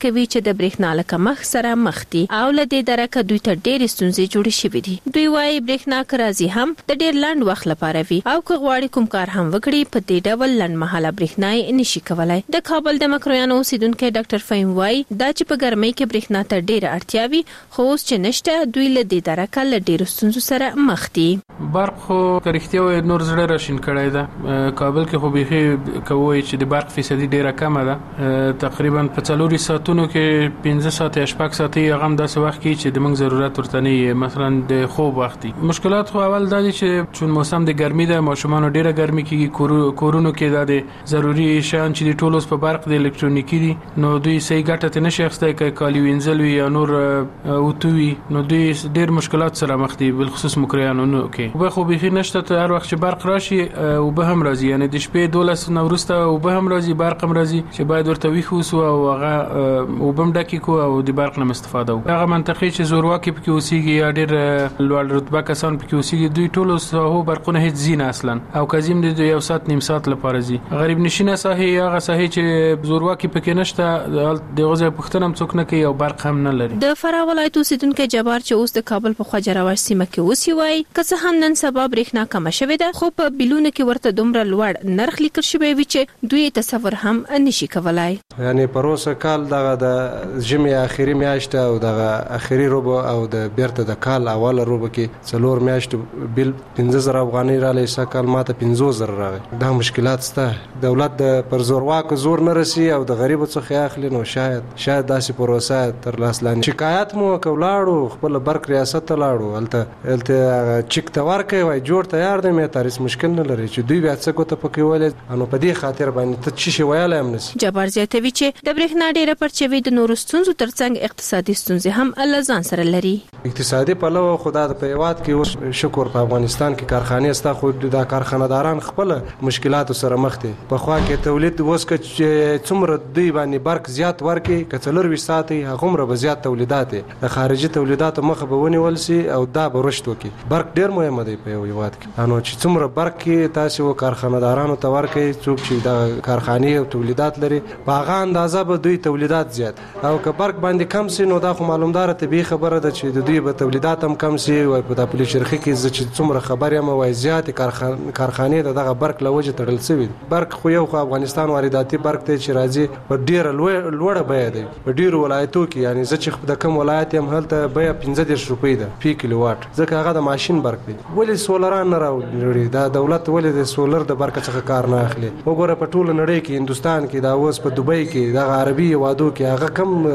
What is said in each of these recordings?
کوي چې د برېښنا له کمښت سره مخ دي او له دې درکه دوی ته ډېرې ستونزې جوړې شوې دي. دوی وايي برېښنا که راځي هم د ډېر لنډ وخت لپاره وي او که غواړي کوم کار هم وکړي په دې ډول لنډ مهاله برېښنا یې نشي کولای. د کابل د مکرویانو اوسیدونکي ډاکټر فهیم وايي دا چې په ګرمۍ کې برېښنا ته ډېره اړتیا وي خو اوس چې نشته دوی له دې درکه له ډېرو ستونزو سره مخ دي. برق خو رښتیا وایي نور زړه راشین کړی ده. کابل کې خو بیخي کوي چې د برق فیصدي ډیره کمه ده. تقریبا په 4 ساعتونو کې 15 ساعت یا 8 ساعت هغه هم داسې وخت کې چې د موږ ضرورت ورته نه مثلا د خوب وخت دي. مشکلات خو اول دا دي چې چون موسم د ګرمي ده ماشومان ډیره ګرمي کېږي کورونو کې د ضروري شیان چې د ټولوس په برق د الکترونیکی دي نو دوی صحیح ګټه ته نشي اخیستای کې کالی وینځل وي یا نور اوتوي نو دوی ډیر مشکلات سره مخ دي بالخصوص مکریانو کې. به خو بيخي نشته ته هر وخت چې برق راشي او به هم راځي یعنی د شپې 12 نوروسته او به هم راځي برق هم راځي چې باید ورته ویخوسو او هغه او بم ډکی کو او د برق نه استفاده وکړو. هغه منطقي چې زورواکي پکې اوسېږي یا ډېر لوړ رتبه کسان پکې اوسېږي دوی ټول ساحو برقونه هیڅ زین اصلا او کزیم د یو ساعت نیم ساعت لپاره زی غریب نشینه ساحه هغه ساحه چې زورواکي پکې نشته د غوځي پښتنه هم څوک نه کوي او برق هم نه لري. د فراه ولایت اوسیدونکو جبار چې اوس د کابل په خواجراوش سیمه کې اوسي وای که څه هم نن سبا برېښنا کم شوې ده خو په بیلونو کې ورته دومره لوړ نرخ لیکل شوی وي چې دوی تصور هم نشي کولای. یعنی پروسه کال دغه د جمعې اخیری میاشت او دغه اخیری روبو او د بیرته د کال اوله روبو کې 4 میاشت بیل 15000 افغانۍ را لې سکل ماته 15000 راغی. دا مشکلات سته. دولت د پر زورواک زور نه رسی او د غریب څخه اخلي نو شاید داسې پروسه تر لاس لاندې شکایت مو کولاړو خپل برق ریاست ته لاړو الته چیک ته ورکې وای جوړ تیار دی مې تاریخ مشکل نه لري چې دوی بیا څه کوته پکې ولې انو په دې خاطر باندې ته چی شي ویاله هم نس. جبار زیاتوي چې د برېښنا ډیره پرچوي د نورو ستونزو ترڅنګ اقتصادي ستونزې هم الله ځان سره لري. اقتصادي پلوه خدا د پیوات کې اوس شکر په افغانستان کې کارخانې ستا خو د کارخانه‌داران خپل مشکلات سره مخ دي. په خوا کې تولید اوس کې څومره دوی باندې برق زیات ورکي کڅلور 20 ساعت هغه مر به زیات تولیدات د خارجي تولیدات مخه به ونیول سي او دا به رشد وکي. برق ډیر مهم دی په هیواد کې. انو چې څومره برق کې تاسو کارخانه‌دارانو ته ورکي څوک چې د کارخانې او تولیدات لري په هغه اندازه به دوی تولیدات زیات او که برق باندې کم سي نو دا خو معلومدار ته به خبره ده چې د دوی به تولیدات هم کم سي او په د پولیسرخي کې چې څومره خبره یم وای زیات کارخانې دغه برق لوجه تړل سوي. برق خو یو افغانستان وارداتي برق ته چې راځي په ډیر لوړه بیه دی په ډیر ولایتو کې یعنی زه چې د کوم ولایت هم هلته بیه 15 روپۍ ده په کیلو واټ ځکه هغه د ماشين برق دی. ولې سولران نه راوړي دا دولت ولې د سولر د برق څخه کار نه اخلي. وګوره په ټول نړۍ کې هندستان کې دا اوس په دوبۍ کې د عربي وادو کې هغه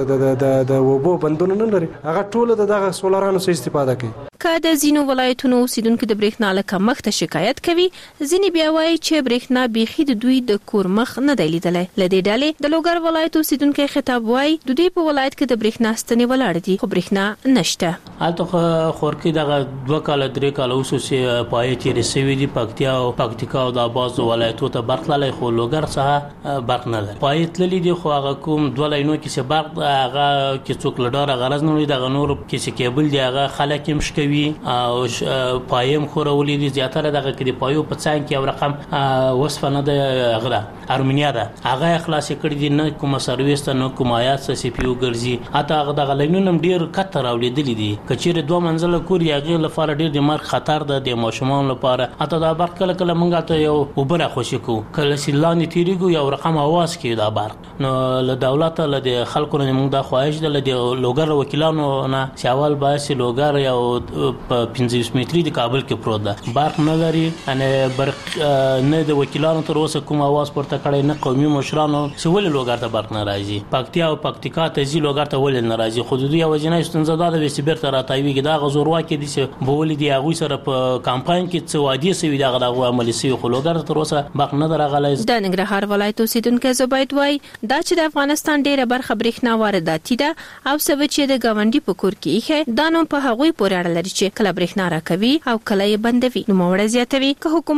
کم د وبو بندونه نه لري هغه ټول دغه سولرانو څخه استفاده کوي. که د زینو ولایتونو اوسیدونکو د برېښنا له کمښت شکایت کوي ځینې بیا وایي چې برېښنا بیخي د دوی د کور مخ نه دی لیدلی. له دې ډلې د لوګر ولایت اوسیدونکي خطاب وایي د دوی په ولایت کې د برېښنا ستنې ولاړ دي خو برېښنا نشته. هلته خورکي دغه 2 کال 3 کال اوسوسي پای تیرې سوي دي پکتیا او پکتیکا او د باز ولایتو ته برق للی خو لوګر څخه برق نه لري. پای تللی دي خو هغه کوم 2 لاینو کې چې برق هغه کې څوک لډاره غرض نه لري دغه نور کې چې کیبل دی هغه خلک هم شکوي او پایم خورولې دي زیاتره دغه کې د پایو په څنګ کې یو رقم وصفه نه ده غلا ارمنیا ده هغه اخلاص کړی دي نه کوم سرویس ته نه کوم آیات سی پی یو ګرځي اته هغه دغه لینونه ډیر کتر اولیدلې دي کچېره 2 منزله کور یغه لپاره ډیر د مرګ خطر ده د ماشومان لپاره اته دا برق کله کله مونږ ته یو وبره خوشی کو کله سیلانی تیریګو یو رقم आवाज کې دا برق نو له دولت له د خلکو نه مونږ د خواهش ده له لوګر وکیلانو نه سیاوال باسي لوګر یو په 15 متري د کابل کې پروت ده برق نه لري ان برق نه د وکیلانو تر اوسه کوم आवाज پورته کړي نه قومي مشرانو سوال لوګر ته برق نه راځي پکتیا او پکتیکا ته زی لوګر ته ول نه راځي حدودي او جنای ستنزه ده د سیبر تر راتایوي کې دا غزور واکې دي چې بولې دی هغه سره په کمپاین کې څه وادي سوي دا عملي سوي خو لوګر تر اوسه برق نه درغلی. د ننګرهار ولایت اوسیدونکو زبید وای دا چې د افغانستان ډیره برخه برېښنا وارداتي ده او سبب چې د گاونډي په کور کې دا نو په هغوی پورې اړه لري چې کله برېښنا راکوي او کله یې بندوي. نو موړ زیاتوي که حکومت د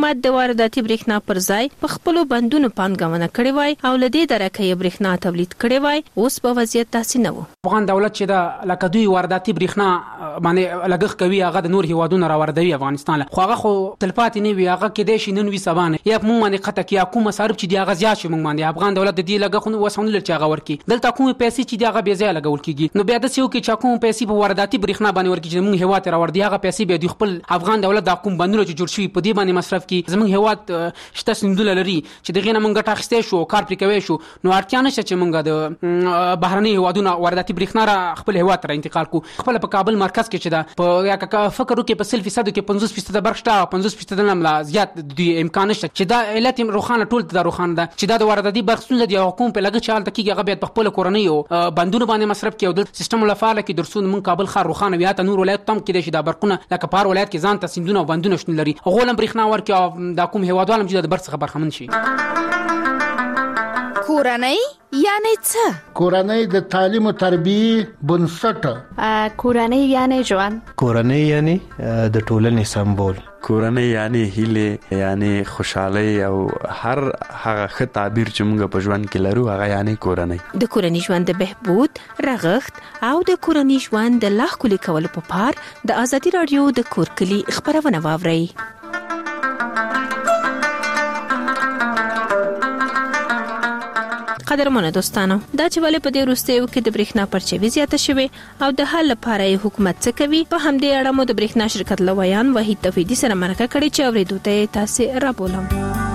وارداتي برېښنا پر ځای په خپل بندونو پانګونه کړې وای او لدې درکه برېښنا تولید کړې وای، اوس په وضعیت تاسو نه وو. افغان دولت چې دا لکه دوی وارداتي برېښنا باندې لګښ کوي، هغه د نور هیوادونو راوردوي افغانستان له، خو هغه خو تلپاتې نه وي، هغه کې د شي نن وي سبانه یا موږ باندې قطع کې کوم مصارف چې دی هغه زیات شي، موږ باندې افغان دولت د دې لګښ وسونه لري چې هغه ورکي، دلته کوم پیسې چې دی هغه به ځای لګول کیږي، نو بیا د سیو کې چې کوم پیسې په وارداتي برېښنا باندې ورکي چې موږ هیواد راوردي، هغه پیسې به د خپل افغان دولت د کوم بندونو چې جوړ شوی په دې باندې مصرف کی، زموږ هیواد شته سندول لري چې دغه نه موږ ګټه اخیستې شو کار پرې کوي شو، نو اړتیا نشته چې موږ د بهرني هیوادونو وارداتي برېښنا را خپل هیواد ته انتقال کو. خپل په کابل مرکز کې چې دا په یا فکر وکړي په 100% کې 50% برق شته، 50% نه ملا زیات د امکان نشته چې دا علت روخانه ټول د روخانه ده چې دا د وارداتي برق ستونزه دی، حکومت په لګښت حالت کې هغه به په خپل کورنۍ او بندونو باندې مصرف کوي او د سیستم لپاره کې درسون من کابل ښار روخانه بیا ته نور ولایت تم کې د برقونه لکه پار ولایت کې ځان ته سیندونه او بندونه شتون لري، غولم برېښنا ورکي او د کوم هیوادوالم چې د برق څخه برخمن شي. کورنۍ یعنی څه؟ کورنۍ د تعلیم او تربیه بنسټ. کورنۍ یعنی ژوند. کورنۍ یعنی د ټولنې سمبول. کورنۍ یعنی هیله، یعنی خوشحالي او هر هغه ښه تعبیر چې موږ په ژوند کې لرو هغه یعنی کورنۍ. د کورنۍ ژوند د بهبود، رغښت او د کورنۍ ژوند د لا ښکلي کولو په پار د ازادي رادیو د کور کلی خبرونه واورئ. قدرمنو دوستانو، دا چې ولې په دې وروستیو کې د برېښنا پرچاوي زیاته شوې او د حل لپاره حکومت څه کوي، په همدې اړه مو د برېښنا شرکت لویان وحید توحیدي سره مرکه کړې چې اورېدو ته تاسو رابولم.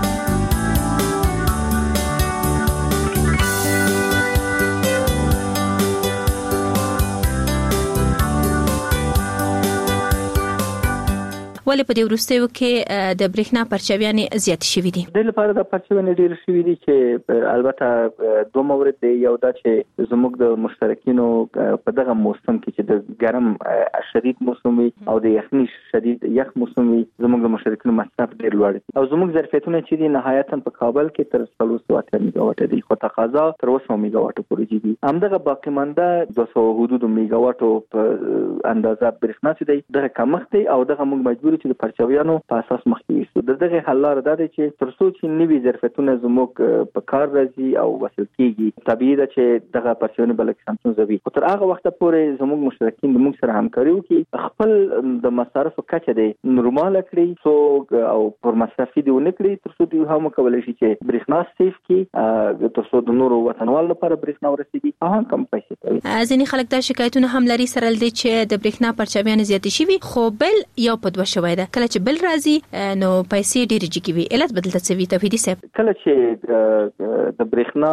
ولې په دې وروستیو کې د برېښنا پرچاویانې زیات شوي دي؟ د لپاره د پرچاویانې ډېر شوي دي چې البته دوه مورد دی، یو دا چې زموږ د مشترکینو په دغه موسم کې چې د ګرم شدید موسم وي او د یخني شدید یخ موسم وي، زموږ د مشترکینو مصرف ډېر لوړ دي او زموږ ظرفیتونه چې دي نهایتا په کابل کې تر 300 میگاواټ دي، خو تقاضا تر 200 میگاواټ پورې دي. همدغه باقی مانده 200 حدود میگاواټ په اندازه برېښنا چې دی دغه کمښت دی او دغه موږ مجبور چې د پرچاویانو په اساس مخکې شو. دغه حل لاره دا دی چې تر څو چې نوي ظرفیتونه زموږ په کار راځي او وصل کیږي، طبیعي ده چې دغه پرچاویانو بل کسانتون زوي، خو تر هغه وخت پورې زموږ مشترکین د موږ سره همکاري وکړي، خپل د مصارفو کچه دی نورمال کړي څو او پر مصرفي دی ونه کړي، تر څو دوی هم کولای شي چې برېښنا سیف کړي، تر څو د نورو وطنوالو لپاره برېښنا ورسیږي او هم کم پیسې کوي. ځینې خلک دا شکایتونه هم لري سره دي چې د برېښنا پرچاویان زیات شي، خو بل یو په دوه شوی ده، کله چې بل راځي نو پیسې ډېرې جګې وي. علت بدلته څه وي توحیدي صاحب؟ کله چې د برېښنا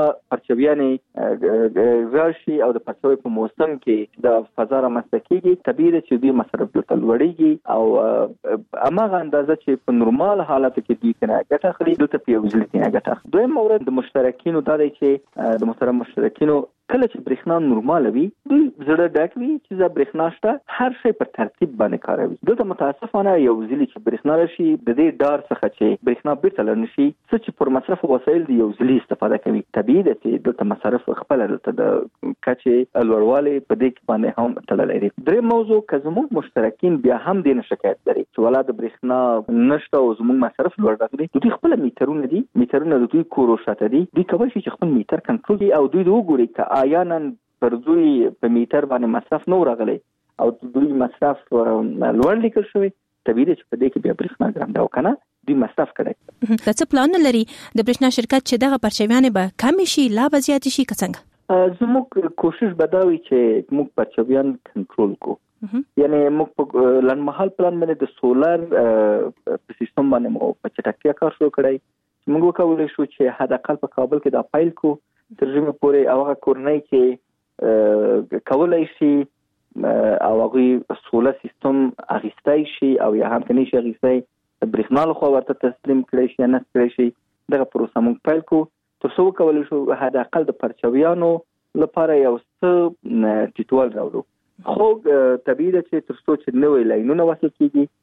پرچاویانې راشي او د پرچاوي په موسم کې د فضا رامنځته کېږي، طبیعي ده چې دوی مصرف دلته لوړېږي او هماغه اندازه چې په نورمال حالاتو کې دوی کنه ګټه اخلي دلته په یو ځل کې ګټه اخلي. دویم مورد د مشترکینو دا دی چې د محترم مشترکینو کله چې برېښنا نورمال وي دوی زړه ډک وي چې د برېښنا شته هر شی په ترتیب باندې کاروي. دلته متاسفانه یو ځل چې برېښنا راشي د دې ډار څخه چې برېښنا بیرته لرنشي څه چې پر مصرف وسایل دی یو ځل استفاده کوي، طبیعي ده چې دلته مصرف خپل دلته د کچې لوړوالی په دې کې باندې هم تړلی دی. درې موضوع که زموږ مشترکین بیا هم دې نه شکایت لري چې ولا د برېښنا نشته او زموږ مصرف لوړ راغلی، دوی خپل میټرونه دي، میټرونه د دوی کورو شاته دي، دوی کولی شي چې خپل میټر کنټرول کړي او دوی وګوري که آیا نن پر دوی په میټر باندې مصرف نه راغلی او دوی مصرف لوړ لیکل شوی، طبیعي ده چې په دې کې بیا برېښنا ګرانده او کنه دوی مصرف کړي. که څه پلان لري د برېښنا شرکت چې دغه پرچاویانې به کم شي لا به زیات شي که څنګه؟ زموږ کوشش به دا وي چې موږ پرچاویان کنټرول کو، یعنی موږ په لنډمهال پلان باندې د سولر په سیستم باندې مو په چټکتیا کار شروع کړی. موږ وکولای شو چې حد اقل په کابل کې دا فایل کو تر ژمي پورې او هغه کورنۍ کې کولای شي او هغه سولر سیستم اغیستای شي او یا هم کني شي اغیستای برېښنا له خوا ورته تسلیم کړی شي نه کړی شي. دغه پروسه موږ پیل کو تر څو کولای شو حد اقل د پرچاویانو لپاره یو څه ټیټوال راوړو. خو طبیعي ده چې تر څو چې نوې لاینونه وصل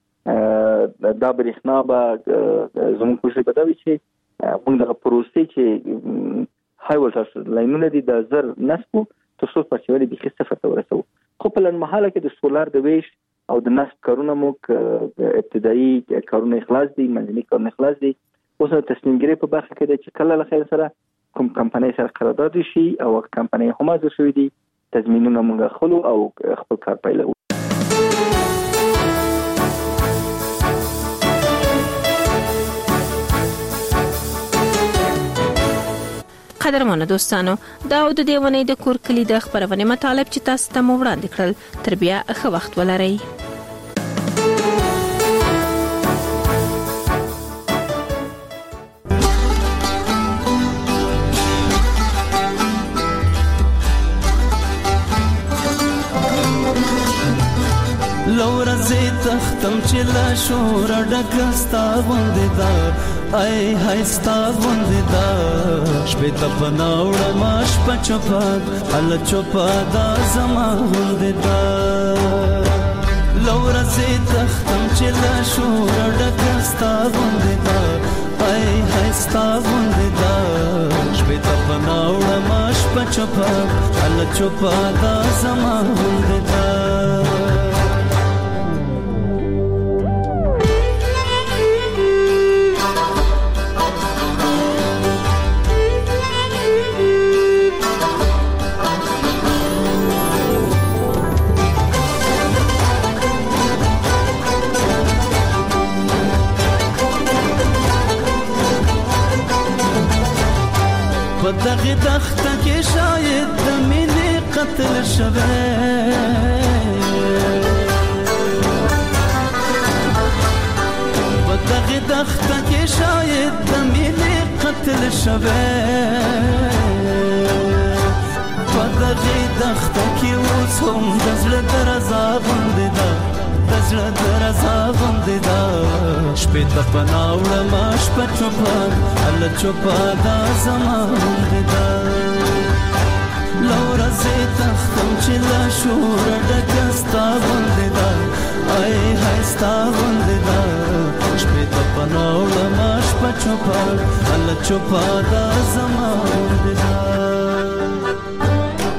کیږي دا برېښنا به زموږ کوشش به دا وي چې موږ دغه پروسې چې های ولټاژ لاینونه دي د زر نسبو تر څو پرچاوي به صفر ته ورسوو. خو په لنډمهاله کې د سولر د ویش او د نصب کارونه مو ابتدایي کارونه اخلاص دي، منځني کارونه اخلاص دي. اوس تصمیم ګیری په برخه کې د چې کله له خیر سره کوم کمپنۍ سره قرارداد شي او کمپنۍ هم حاضر شوی دي، تضمینونه موږ خلو او خپل کار پیلوو. قدرمنو دوستانو، دا د دې ونې د کور کلی د خبرونه مطالب چې تاسو ته مو وړاندې کړل. تر بیا ښه وخت ولرئ. لورا زی تختم چې لا شور ډکستا غوندې دا ای هاي ستا غوندې دا شپې ته پناوړه ماش پچپا ال چوپا دا زما غوندې دا لورا زی تختم چې لا شور ډکستا غوندې دا ای هاي ستا غوندې دا شپې ته پناوړه ماش پچپا ال چوپا دا زما غوندې دا دغه دخته کې شاید د مینې قتل شوه دغه دخته کې شاید د مینې قتل شوه دغه دخته کې اوس هم د زړه درزا غوندې ده د زړه درزا غوندې ده شپې ته پناوړه ما شپه چوپه هله چوپه دا زما غوندې ده لورا زه تختم چې له شوره ډکه ستا غوندې ده ای هاي ستا غوندې ده شپې ته پناوړه ما شپه چوپه هله چوپه دا زما غوندې ده